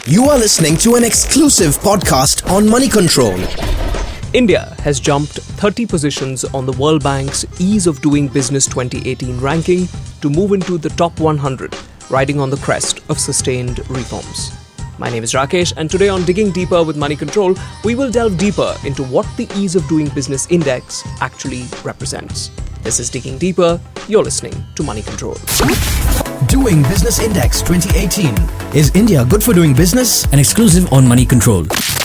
You are listening to an exclusive podcast on Money Control. India has jumped 30 positions on the World Bank's Ease of Doing Business 2018 ranking to move into the top 100, riding on the crest of sustained reforms. My name is Rakesh, and today on Digging Deeper with Money Control, we will delve deeper into what the Ease of Doing Business Index actually represents. This is Digging Deeper. You're listening to Money Control. Doing Business Index 2018. Is India good for doing business? An exclusive on Money Control.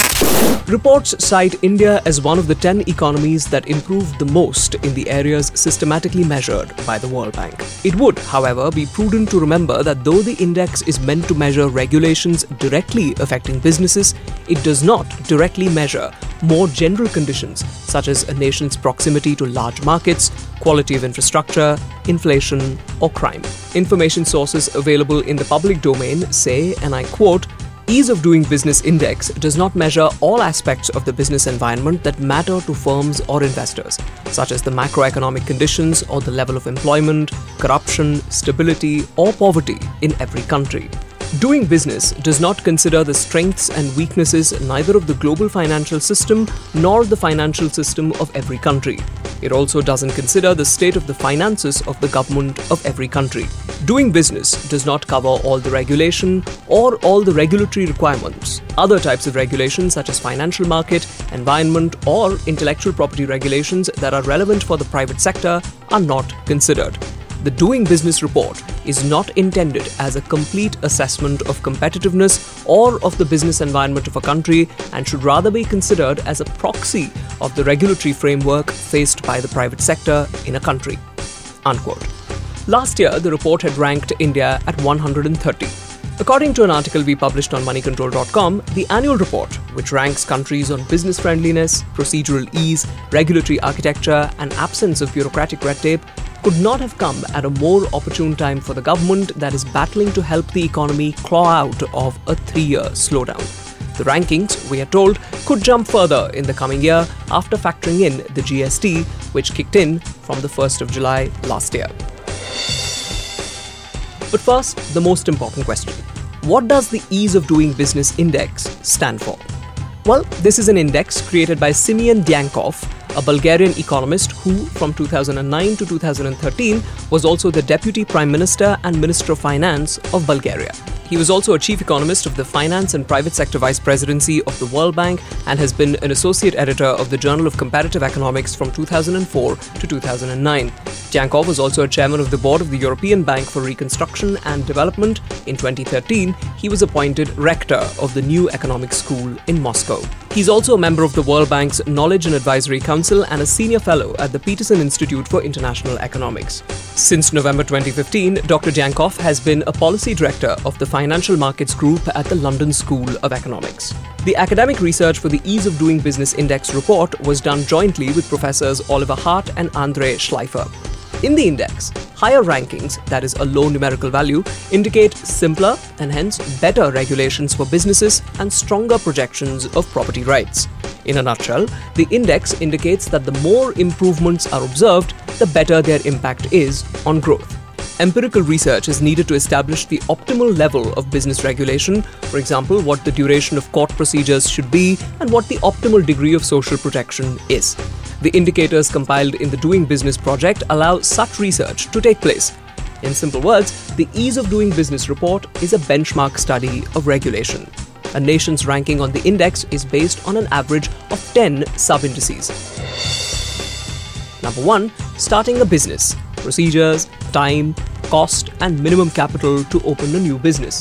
Reports cite India as one of the 10 economies that improved the most in the areas systematically measured by the World Bank. It would, however, be prudent to remember that though the index is meant to measure regulations directly affecting businesses, it does not directly measure more general conditions such as a nation's proximity to large markets, quality of infrastructure, inflation, or crime. Information sources available in the public domain say, and I quote, Ease of Doing Business Index does not measure all aspects of the business environment that matter to firms or investors, such as the macroeconomic conditions or the level of employment, corruption, stability, or poverty in every country. Doing business does not consider the strengths and weaknesses neither of the global financial system nor the financial system of every country. It also doesn't consider the state of the finances of the government of every country. Doing business does not cover all the regulation or all the regulatory requirements. Other types of regulations such as financial market, environment, or intellectual property regulations that are relevant for the private sector are not considered. The Doing Business report is not intended as a complete assessment of competitiveness or of the business environment of a country and should rather be considered as a proxy of the regulatory framework faced by the private sector in a country. Unquote. Last year, the report had ranked India at 130. According to an article we published on moneycontrol.com, the annual report, which ranks countries on business friendliness, procedural ease, regulatory architecture, and absence of bureaucratic red tape, could not have come at a more opportune time for the government that is battling to help the economy claw out of a 3-year slowdown. The rankings, we are told, could jump further in the coming year after factoring in the GST, which kicked in from the 1st of July last year. But first, the most important question. What does the Ease of Doing Business Index stand for? Well, this is an index created by Simeon Dyankov, a Bulgarian economist who, from 2009 to 2013, was also the Deputy Prime Minister and Minister of Finance of Bulgaria. He was also a chief economist of the Finance and Private Sector Vice Presidency of the World Bank and has been an associate editor of the Journal of Comparative Economics from 2004 to 2009. Dyankov was also a chairman of the board of the European Bank for Reconstruction and Development. In 2013, he was appointed rector of the New Economic School in Moscow. He's also a member of the World Bank's Knowledge and Advisory Council and a senior fellow at the Peterson Institute for International Economics. Since November 2015, Dr. Dyankov has been a policy director of the Financial Markets Group at the London School of Economics. The academic research for the Ease of Doing Business Index report was done jointly with Professors Oliver Hart and André Schleifer. In the index, higher rankings, that is a low numerical value, indicate simpler and hence better regulations for businesses and stronger projections of property rights. In a nutshell, the index indicates that the more improvements are observed, the better their impact is on growth. Empirical research is needed to establish the optimal level of business regulation, for example, what the duration of court procedures should be and what the optimal degree of social protection is. The indicators compiled in the Doing Business project allow such research to take place. In simple words, the Ease of Doing Business report is a benchmark study of regulation. A nation's ranking on the index is based on an average of 10 sub-indices. Number 1, starting a business. Procedures, time, cost, and minimum capital to open a new business.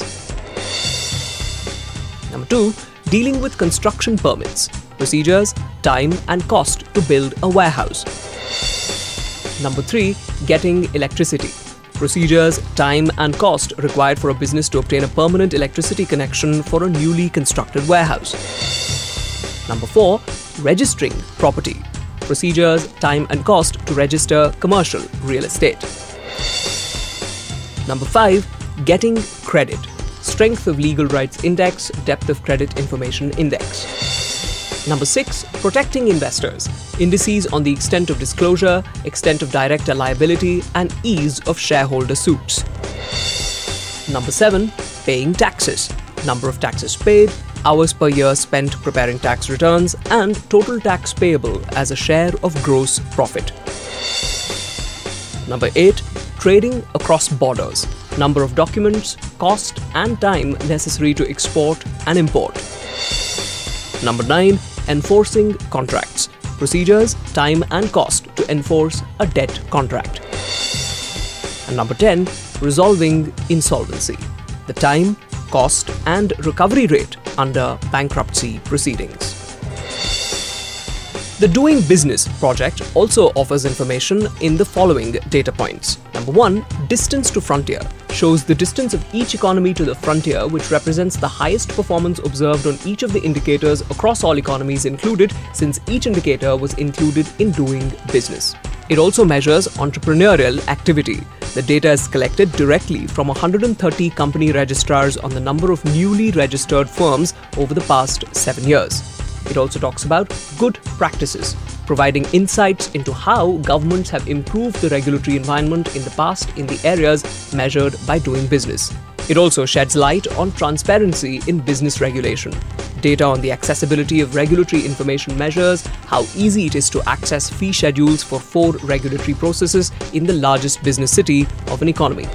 Number 2, dealing with construction permits. Procedures, time, and cost to build a warehouse. Number 3, getting electricity. Procedures, time, and cost required for a business to obtain a permanent electricity connection for a newly constructed warehouse. Number 4, registering property. Procedures, time, and cost to register commercial real estate. Number 5, getting credit. Strength of Legal Rights Index, Depth of Credit Information Index. Number 6, protecting investors. Indices on the extent of disclosure, extent of director liability, and ease of shareholder suits. Number 7, paying taxes. number of taxes paid, hours per year spent preparing tax returns, and total tax payable as a share of gross profit. Number 8. Trading across borders. Number of documents, cost, and time necessary to export and import. Number 9. Enforcing contracts. Procedures, time, and cost to enforce a debt contract. And number 10. Resolving insolvency. The time, cost, and recovery rate under bankruptcy proceedings. The Doing Business project also offers information in the following data points. Number 1. Distance to frontier shows the distance of each economy to the frontier, which represents the highest performance observed on each of the indicators across all economies included, since each indicator was included in Doing Business. It also measures entrepreneurial activity. The data is collected directly from 130 company registrars on the number of newly registered firms over the past 7 years. It also talks about good practices, providing insights into how governments have improved the regulatory environment in the past in the areas measured by Doing Business. It also sheds light on transparency in business regulation. Data on the accessibility of regulatory information measures how easy it is to access fee schedules for 4 regulatory processes in the largest business city of an economy.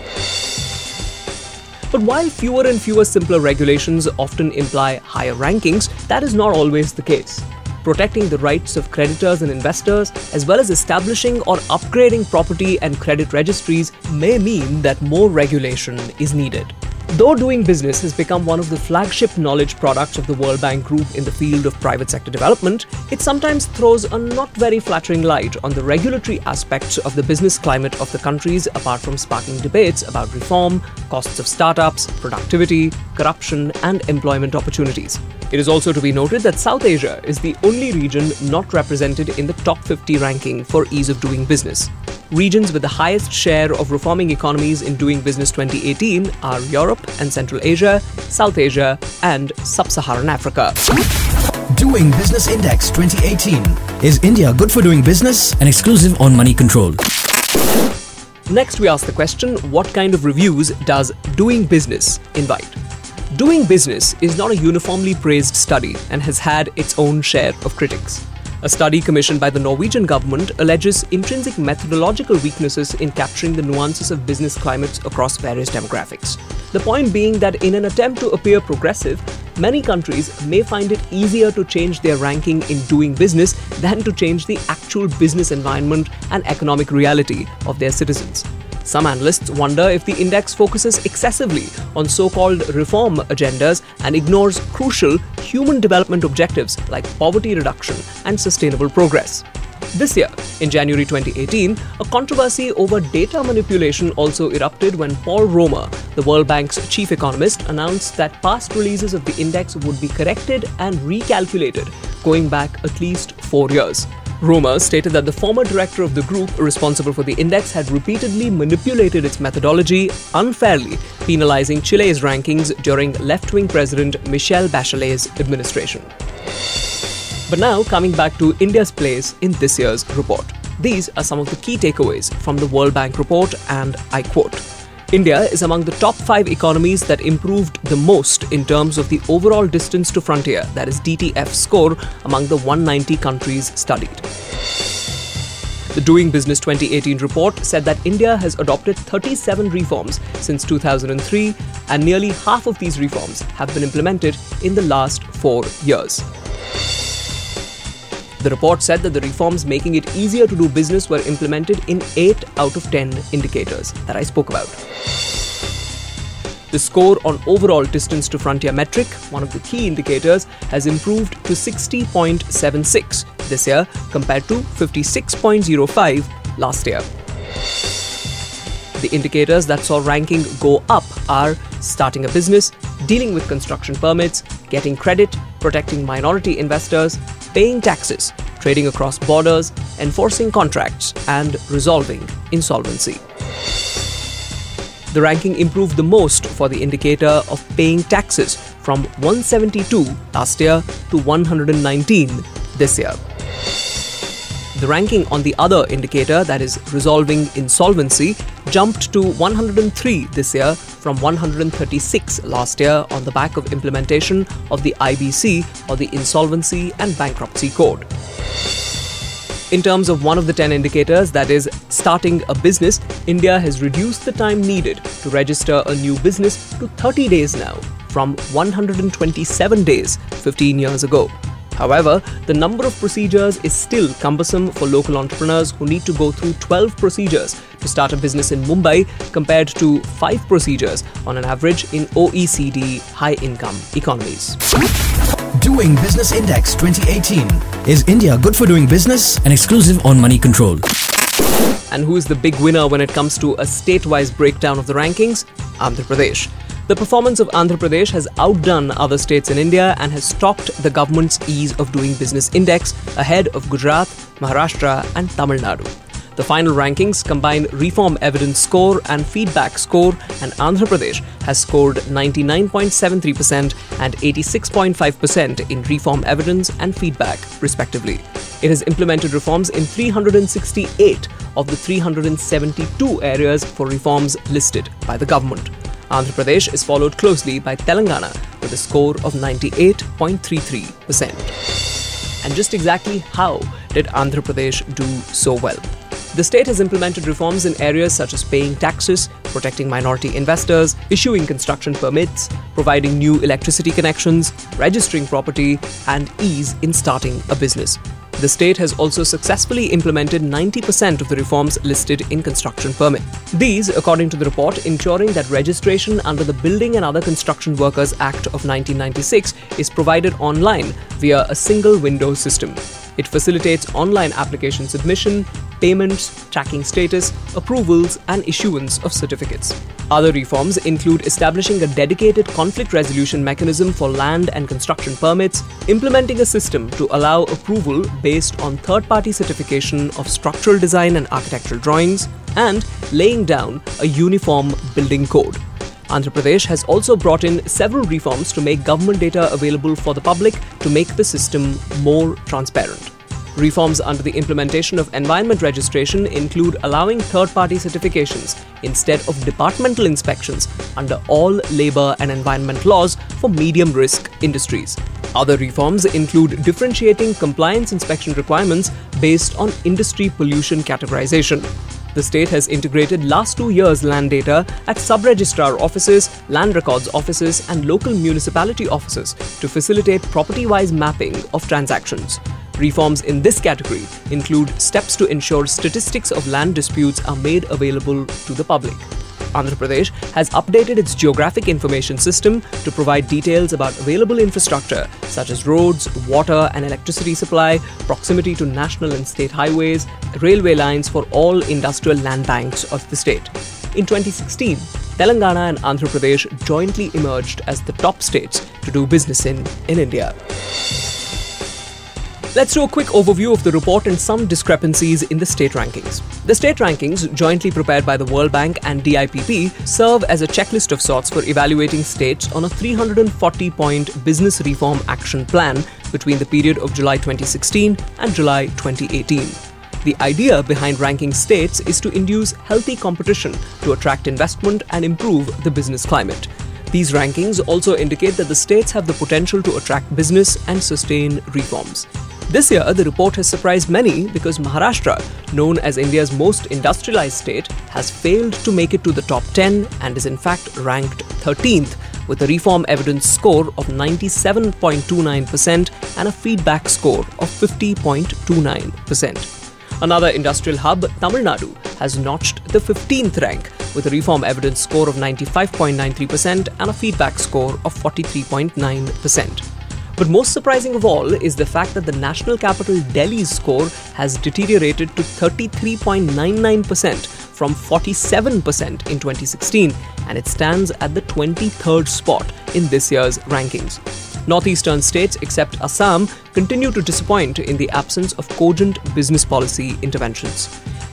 But while fewer and fewer simpler regulations often imply higher rankings, that is not always the case. Protecting the rights of creditors and investors, as well as establishing or upgrading property and credit registries, may mean that more regulation is needed. Though Doing Business has become one of the flagship knowledge products of the World Bank Group in the field of private sector development, it sometimes throws a not very flattering light on the regulatory aspects of the business climate of the countries, apart from sparking debates about reform, costs of startups, productivity, corruption, and employment opportunities. It is also to be noted that South Asia is the only region not represented in the top 50 ranking for ease of doing business. Regions with the highest share of reforming economies in Doing Business 2018 are Europe and Central Asia, South Asia, and Sub-Saharan Africa. Doing Business Index 2018. Is India good for doing business? An exclusive on Money Control. Next, we ask the question, what kind of reviews does Doing Business invite? Doing Business is not a uniformly praised study and has had its own share of critics. A study commissioned by the Norwegian government alleges intrinsic methodological weaknesses in capturing the nuances of business climates across various demographics. The point being that in an attempt to appear progressive, many countries may find it easier to change their ranking in doing business than to change the actual business environment and economic reality of their citizens. Some analysts wonder if the index focuses excessively on so-called reform agendas and ignores crucial human development objectives like poverty reduction and sustainable progress. This year, in January 2018, a controversy over data manipulation also erupted when Paul Romer, the World Bank's chief economist, announced that past releases of the index would be corrected and recalculated, going back at least 4 years. Romer stated that the former director of the group responsible for the index had repeatedly manipulated its methodology, unfairly penalizing Chile's rankings during left-wing President Michelle Bachelet's administration. But now, coming back to India's place in this year's report. These are some of the key takeaways from the World Bank report, and I quote, India is among the top 5 economies that improved the most in terms of the overall distance to frontier, that is DTF score, among the 190 countries studied. The Doing Business 2018 report said that India has adopted 37 reforms since 2003, and nearly half of these reforms have been implemented in the last 4 years. The report said that the reforms making it easier to do business were implemented in 8 out of 10 indicators that I spoke about. The score on overall distance to frontier metric, one of the key indicators, has improved to 60.76 this year compared to 56.05 last year. The indicators that saw ranking go up are starting a business, dealing with construction permits, getting credit, protecting minority investors, paying taxes, trading across borders, enforcing contracts, and resolving insolvency. The ranking improved the most for the indicator of paying taxes from 172 last year to 119 this year. The ranking on the other indicator, that is resolving insolvency, jumped to 103 this year from 136 last year on the back of implementation of the IBC, or the Insolvency and Bankruptcy Code. In terms of one of the 10 indicators, that is starting a business, India has reduced the time needed to register a new business to 30 days now, from 127 days 15 years ago. However, the number of procedures is still cumbersome for local entrepreneurs who need to go through 12 procedures to start a business in Mumbai compared to 5 procedures on an average in OECD high-income economies. Doing Business Index 2018. Is India good for doing business? An exclusive on Money Control. And who is the big winner when it comes to a state-wise breakdown of the rankings? Andhra Pradesh. The performance of Andhra Pradesh has outdone other states in India and has topped the government's Ease of Doing Business Index ahead of Gujarat, Maharashtra and Tamil Nadu. The final rankings combine Reform Evidence Score and Feedback Score, and Andhra Pradesh has scored 99.73% and 86.5% in Reform Evidence and Feedback, respectively. It has implemented reforms in 368 of the 372 areas for reforms listed by the government. Andhra Pradesh is followed closely by Telangana with a score of 98.33%. And just exactly how did Andhra Pradesh do so well? The state has implemented reforms in areas such as paying taxes, protecting minority investors, issuing construction permits, providing new electricity connections, registering property, and ease in starting a business. The state has also successfully implemented 90% of the reforms listed in construction permit. These, according to the report, ensuring that registration under the Building and Other Construction Workers Act of 1996 is provided online via a single window system. It facilitates online application submission, payments, tracking status, approvals, and issuance of certificates. Other reforms include establishing a dedicated conflict resolution mechanism for land and construction permits, implementing a system to allow approval based on third-party certification of structural design and architectural drawings, and laying down a uniform building code. Andhra Pradesh has also brought in several reforms to make government data available for the public to make the system more transparent. Reforms under the implementation of environment registration include allowing third-party certifications instead of departmental inspections under all labour and environment laws for medium-risk industries. Other reforms include differentiating compliance inspection requirements based on industry pollution categorization. The state has integrated last 2 years' land data at sub-registrar offices, land records offices, and local municipality offices to facilitate property-wise mapping of transactions. Reforms in this category include steps to ensure statistics of land disputes are made available to the public. Andhra Pradesh has updated its geographic information system to provide details about available infrastructure such as roads, water and electricity supply, proximity to national and state highways, railway lines for all industrial land banks of the state. In 2016, Telangana and Andhra Pradesh jointly emerged as the top states to do business in India. Let's do a quick overview of the report and some discrepancies in the state rankings. The state rankings, jointly prepared by the World Bank and DIPP, serve as a checklist of sorts for evaluating states on a 340-point business reform action plan between the period of July 2016 and July 2018. The idea behind ranking states is to induce healthy competition to attract investment and improve the business climate. These rankings also indicate that the states have the potential to attract business and sustain reforms. This year, the report has surprised many because Maharashtra, known as India's most industrialized state, has failed to make it to the top 10 and is in fact ranked 13th with a reform evidence score of 97.29% and a feedback score of 50.29%. Another industrial hub, Tamil Nadu, has notched the 15th rank with a reform evidence score of 95.93% and a feedback score of 43.9%. But most surprising of all is the fact that the national capital Delhi's score has deteriorated to 33.99% from 47% in 2016, and it stands at the 23rd spot in this year's rankings. Northeastern states except Assam continue to disappoint in the absence of cogent business policy interventions.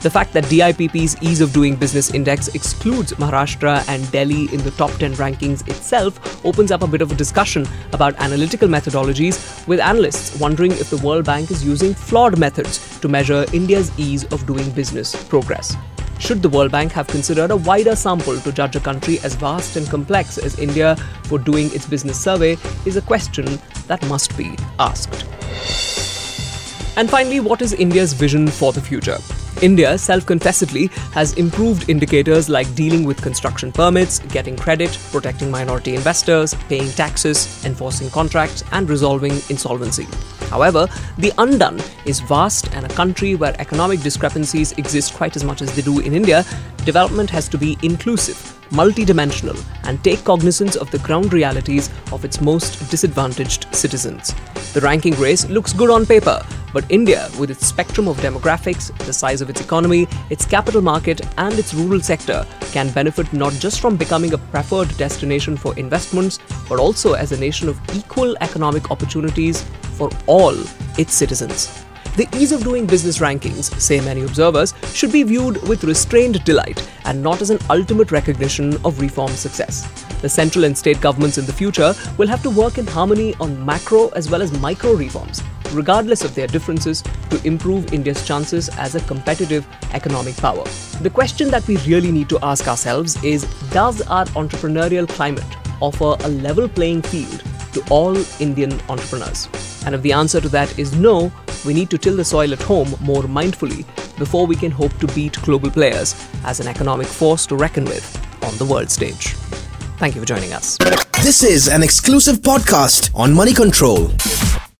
The fact that DIPP's Ease of Doing Business Index excludes Maharashtra and Delhi in the top 10 rankings itself opens up a bit of a discussion about analytical methodologies, with analysts wondering if the World Bank is using flawed methods to measure India's ease of doing business progress. Should the World Bank have considered a wider sample to judge a country as vast and complex as India for doing its business survey is a question that must be asked. And finally, what is India's vision for the future? India, self-confessedly, has improved indicators like dealing with construction permits, getting credit, protecting minority investors, paying taxes, enforcing contracts, and resolving insolvency. However, the undone is vast, and a country where economic discrepancies exist quite as much as they do in India, development has to be inclusive, multidimensional, and take cognizance of the ground realities of its most disadvantaged citizens. The ranking race looks good on paper, but India, with its spectrum of demographics, the size of its economy, its capital market, and its rural sector, can benefit not just from becoming a preferred destination for investments, but also as a nation of equal economic opportunities for all its citizens. The ease of doing business rankings, say many observers, should be viewed with restrained delight and not as an ultimate recognition of reform success. The central and state governments in the future will have to work in harmony on macro as well as micro reforms, regardless of their differences, to improve India's chances as a competitive economic power. The question that we really need to ask ourselves is, does our entrepreneurial climate offer a level playing field to all Indian entrepreneurs? And if the answer to that is no, we need to till the soil at home more mindfully before we can hope to beat global players as an economic force to reckon with on the world stage. Thank you for joining us. This is an exclusive podcast on Money Control.